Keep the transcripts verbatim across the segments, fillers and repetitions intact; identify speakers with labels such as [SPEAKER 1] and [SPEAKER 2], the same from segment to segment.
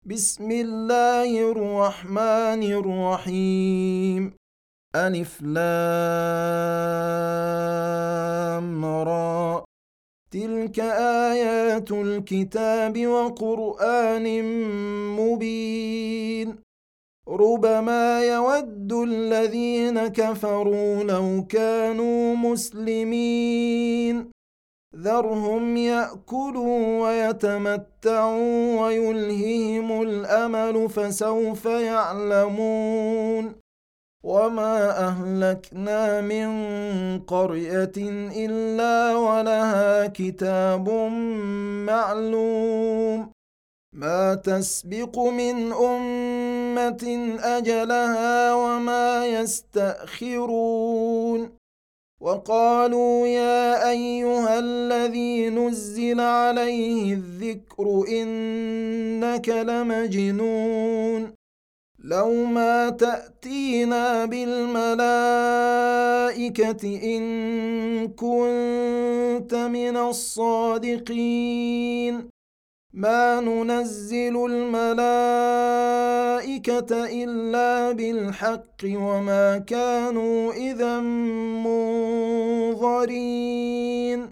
[SPEAKER 1] بسم الله الرحمن الرحيم. ألف لام را. تلك آيات الكتاب وقرآن مبين. ربما يود الذين كفروا لو كانوا مسلمين. ذرهم يأكلوا ويتمتعوا ويلههم الأمل فسوف يعلمون. وما أهلكنا من قرية إلا ولها كتاب معلوم. ما تسبق من أمة أجلها وما يستأخرون. وقالوا يا أيها الذي نزل عليه الذكر إنك لمجنون. لو ما تأتينا بالملائكة إن كنت من الصادقين. ما ننزل الملائكة إلا بالحق وما كانوا إذا منظرين.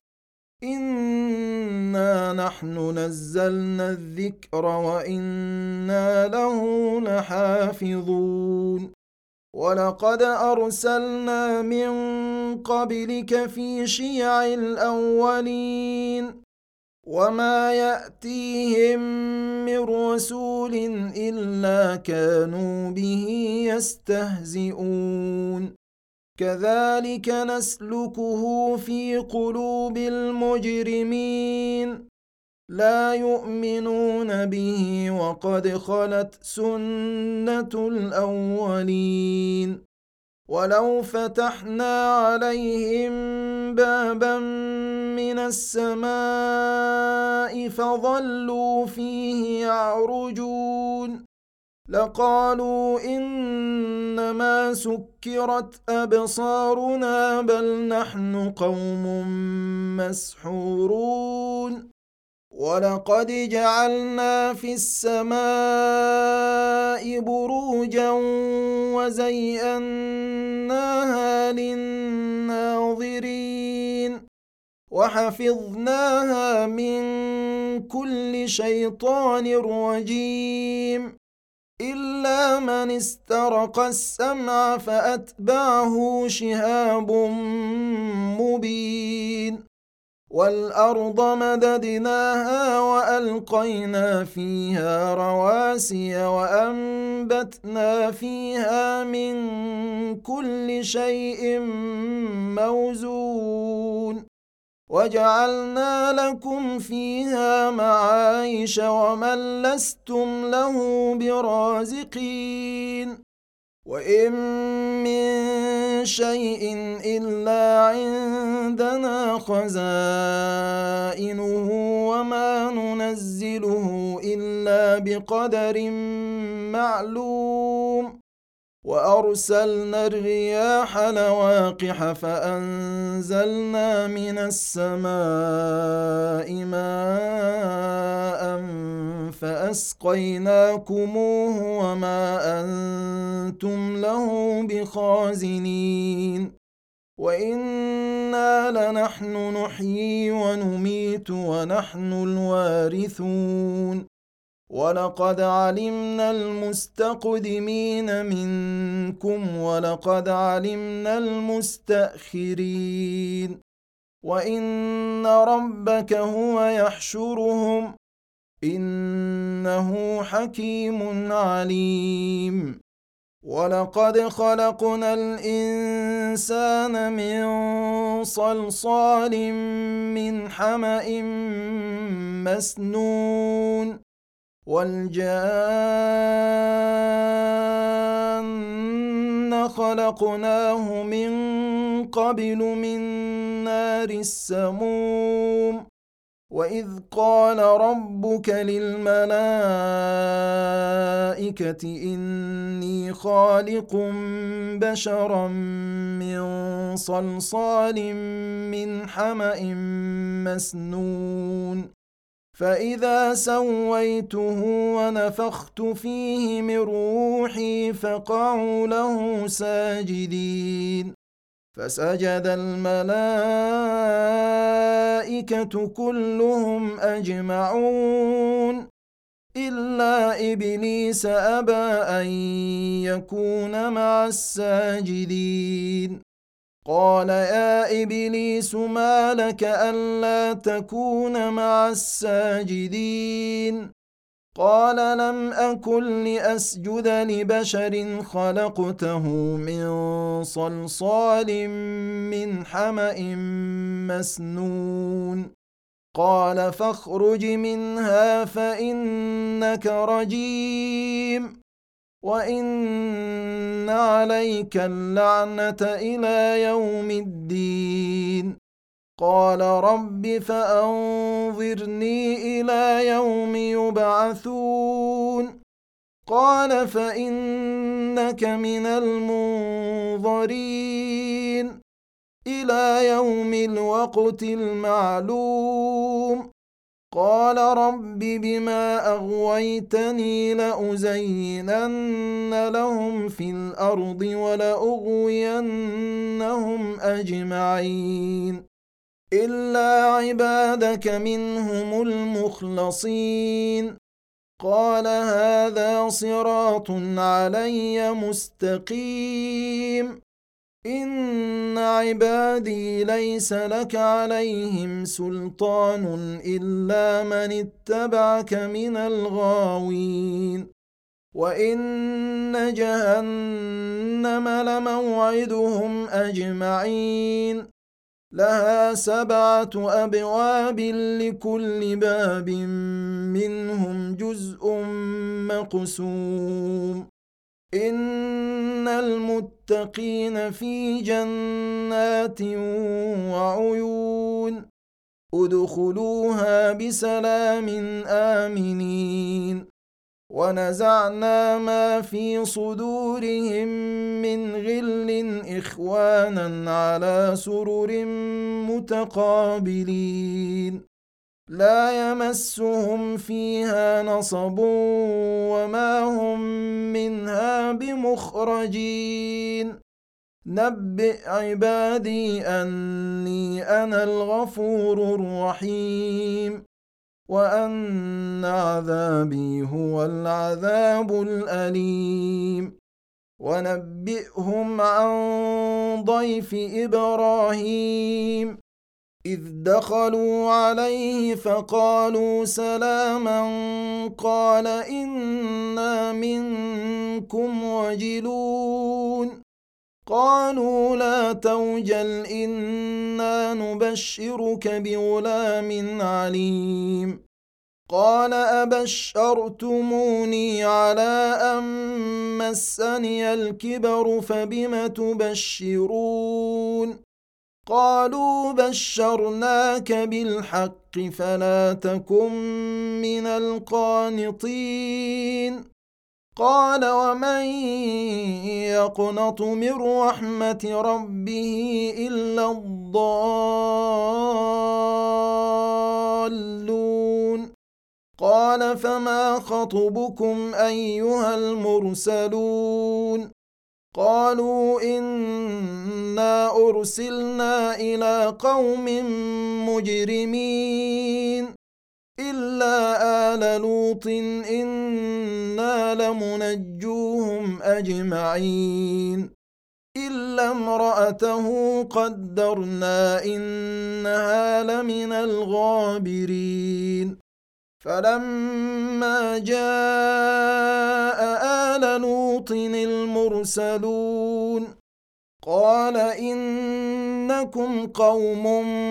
[SPEAKER 1] إنا نحن نزلنا الذكر وإنا له لحافظون. ولقد أرسلنا من قبلك في شيع الأولين. وما يأتيهم من رسول إلا كانوا به يستهزئون. كذلك نسلكه في قلوب المجرمين. لا يؤمنون به وقد خلت سنة الأولين. ولو فتحنا عليهم بابا من السماء فظلوا فيه يعرجون لقالوا إنما سكرت أبصارنا بل نحن قوم مسحورون. ولقد جعلنا في السماء بروجا وزيناها للناظرين وحفظناها من كل شيطان رجيم إلا من استرق السمع فأتبعه شهاب مبين. والأرض مددناها وألقينا فيها رواسي وأنبتنا فيها من كل شيء موزون وجعلنا لكم فيها معايش ومن لستم له برازقين. وإن من شيء إلا عندنا خزائنه وما ننزله إلا بقدر معلوم. وأرسلنا الرياح لواقح فأنزلنا من السماء ماء فأسقيناكموه وما أنتم له بخازنين. وإنا لنحن نحيي ونميت ونحن الوارثون. ولقد علمنا المستقدمين منكم ولقد علمنا المستأخرين. وإن ربك هو يحشرهم إنه حكيم عليم. ولقد خلقنا الإنسان من صلصال من حمأ مسنون والجان خلقناه من قبل من نار السموم. وإذ قال ربك للملائكة إني خالق بشرا من صلصال من حمأ مسنون فإذا سويته ونفخت فيه من روحي فقعوا له ساجدين فسجد الملائكة كلهم أجمعون إلا إبليس أبى أن يكون مع الساجدين قال يا إبليس ما لك ألا تكون مع الساجدين قال لم أكن لأسجد لبشر خلقته من صلصال من حمأ مسنون قال فاخرج منها فإنك رجيم وإن عليك اللعنة إلى يوم الدين قال رب فأنظرني إلى يوم يبعثون قال فإنك من المنظرين إلى يوم الوقت المعلوم قال رب بما أغويتني لأزينن لهم في الأرض ولأغوينهم أجمعين إلا عبادك منهم المخلصين قال هذا صراط علي مستقيم إن عبادي ليس لك عليهم سلطان إلا من اتبعك من الغاوين وإن جهنم لموعدهم أجمعين لها سبعة أبواب لكل باب منهم جزء مقسوم إن المتقين في جنات وعيون ادخلوها بسلام آمنين ونزعنا ما في صدورهم من غل إخوانا على سرر متقابلين لا يمسهم فيها نصب وما هم منها بمخرجين نبئ عبادي أني أنا الغفور الرحيم وأن عذابي هو العذاب الأليم ونبئهم عن ضيف إبراهيم إذ دخلوا عليه فقالوا سلاما قال إنا منكم وجلون قالوا لا توجل إنا نبشرك بغلام عليم قال أبشرتموني على أن مسني الكبر فبم تبشرون قالوا بشرناك بالحق فلا تكن من القانطين قال ومن يقنط من رحمة ربه إلا الضالون قال فما خطبكم أيها المرسلون قالوا إنا أرسلنا إلى قوم مجرمين إلا آل لوط إنا لمنجوهم أجمعين إلا امرأته قدرنا إنها لمن الغابرين فلما جاء آل لوط المرسلون قال إنكم قوم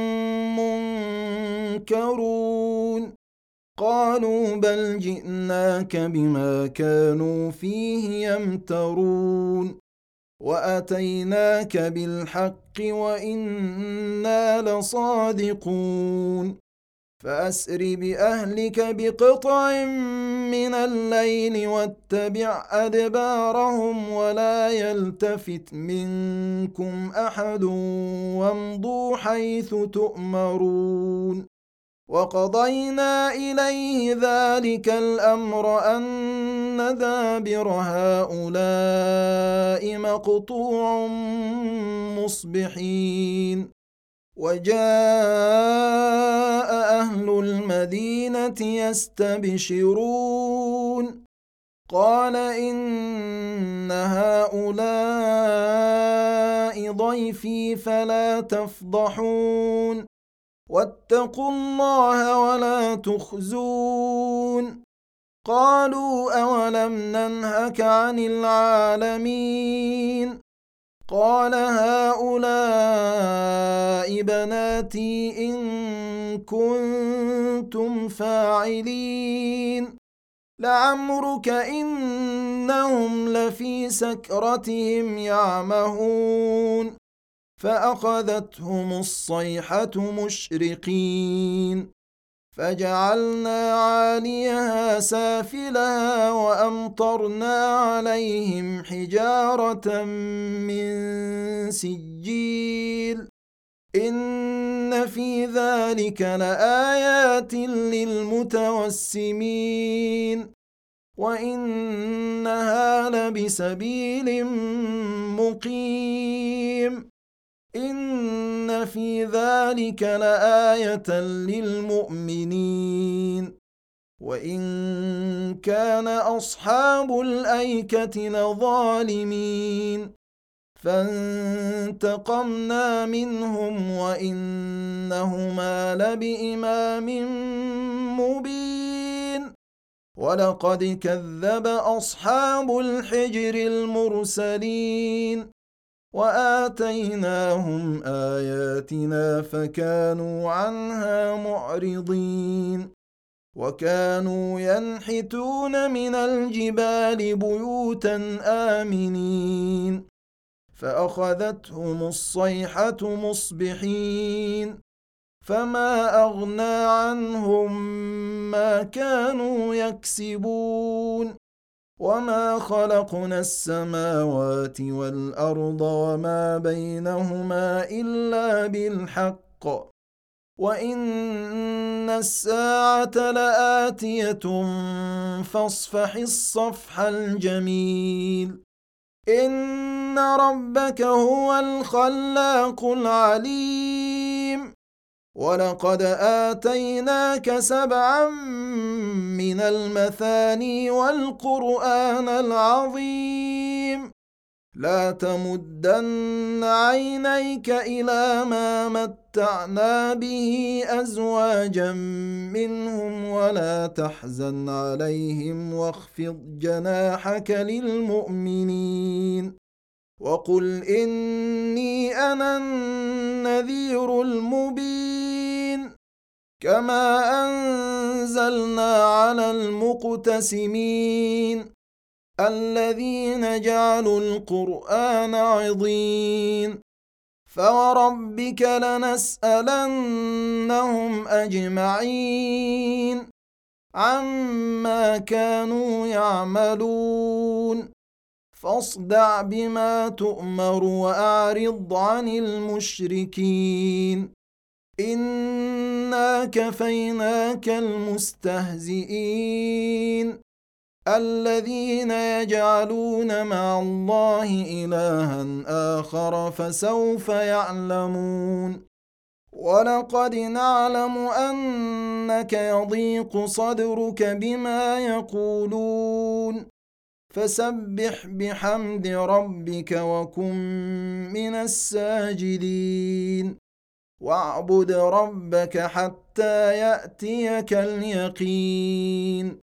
[SPEAKER 1] منكرون قالوا بل جئناك بما كانوا فيه يمترون وأتيناك بالحق وإنا لصادقون فأسر بأهلك بقطع من الليل واتبع أدبارهم ولا يلتفت منكم أحد وامضوا حيث تؤمرون وقضينا إليه ذلك الأمر أن دابر هؤلاء مقطوع مصبحين وجاء أهل المدينة يستبشرون قال إن هؤلاء ضيفي فلا تفضحون واتقوا الله ولا تخزون قالوا أولم ننهك عن العالمين قال هؤلاء بناتي إن كنتم فاعلين لعمرك إنهم لفي سكرتهم يعمهون فأخذتهم الصيحة مشرقين فجعلنا عاليها سافلها وأمطرنا عليهم حجارة من سجيل إن في ذلك لآيات للمتوسمين وإنها لبسبيل مقيم إن في ذلك لآية للمؤمنين وإن كان أصحاب الأيكة لظالمين فانتقمنا منهم وإنهما لبإمام مبين ولقد كذب أصحاب الحجر المرسلين وآتيناهم آياتنا فكانوا عنها معرضين وكانوا ينحتون من الجبال بيوتا آمنين فأخذتهم الصيحة مصبحين فما أغنى عنهم ما كانوا يكسبون وما خلقنا السماوات والأرض وما بينهما إلا بالحق وإن الساعة لآتية فاصفح الصفح الجميل إن ربك هو الخلاق العليم ولقد آتيناك سبعا من المثاني والقرآن العظيم لا تمدن عينيك إلى ما متعنا به أزواجا منهم ولا تحزن عليهم واخفض جناحك للمؤمنين وقل إني أنا النذير المبين كما أنزلنا على المقتسمين الذين جعلوا القرآن عضين فوربك لنسألنهم أجمعين عما كانوا يعملون فاصدع بما تؤمر وأعرض عن المشركين إنا كفيناك المستهزئين الذين يجعلون مع الله إلها آخر فسوف يعلمون ولقد نعلم أنك يضيق صدرك بما يقولون فسبح بحمد ربك وكن من الساجدين واعبد ربك حتى يأتيك اليقين